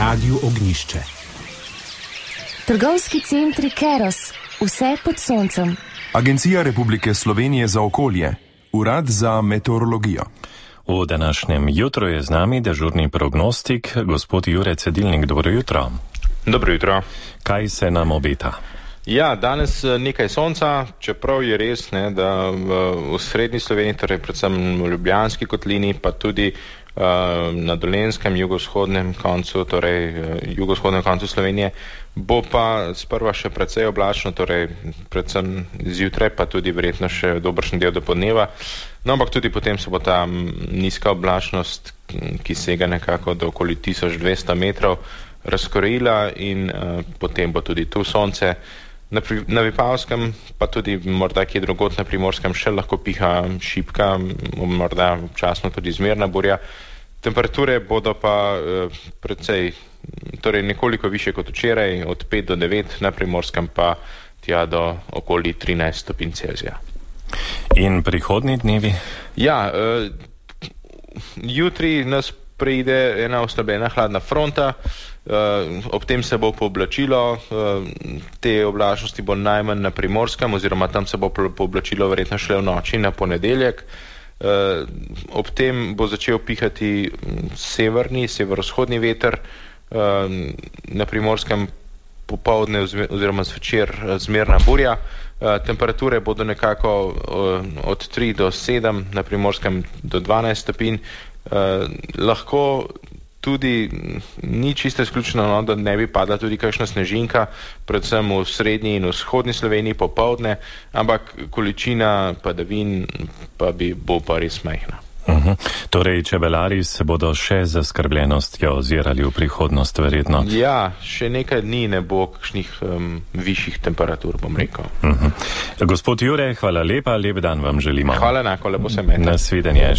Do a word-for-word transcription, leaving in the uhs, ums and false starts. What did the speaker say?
Radiu Ognjišče. Trgovski centri Keros, vse pod soncem. Agencija Republike Slovenije za okolje, Urad za meteorologijo. V današnjem jutru je z nami dežurni prognostik, gospod Jure Cedilnik. Dobro jutro. Dobro jutro. Kaj se nam obeta? Ja, danes nekaj sonca, čeprav je res, ne, da v, v srednji Sloveniji, torej predvsem v Ljubljanski kotlini, pa tudi uh, na Dolenjskem jugovzhodnem koncu, torej uh, jugovzhodnem koncu Slovenije, bo pa sprva še precej oblačno, torej predvsem zjutraj, pa tudi verjetno še dobršen del do podneva. No, ampak tudi potem se bo ta nizka oblačnost, ki sega nekako do okoli tisoč dvesto metrov, razkorila in uh, potem bo tudi tu sonce. Na, pri, na Vipavskem, pa tudi morda kje drugot na Primorskem še lahko piha šibka, morda občasno tudi zmerna burja. Temperature bodo pa uh, precej, torej nekoliko više kot včeraj, od pet do devet, na Primorskem pa tja do okoli trinajst stopinj Celzija. In prihodnji dnevi? Ja, uh, jutri nas pride ena oslabljena hladna fronta, uh, ob tem se bo pooblačilo, uh, te oblačnosti bo najmanj na Primorskem, oziroma tam se bo pooblačilo verjetno šele v noči na ponedeljek. Uh, ob tem bo začel pihati severni, severovzhodni veter, uh, na Primorskem popovdne oziroma zvečer zmerna burja. Uh, temperature bodo nekako uh, od tri do sedem, na Primorskem do dvanajst stopinj. Uh, lahko tudi ni čisto izključeno, no, da ne bi padla tudi kakšna snežinka, predvsem v srednji in vzhodni Sloveniji popovdne, ampak količina padavin pa bi bo pa res majhna. Uh-huh. Torej, čebelari se bodo še z zaskrbljenostjo ozirali v prihodnost, verjetno. Ja, še nekaj dni ne bo kakšnih um, višjih temperatur, bom rekel. Uh-huh. Gospod Jure, hvala lepa, lep dan vam želimo. Hvala enako, lepo se imejte. Nasvidenje.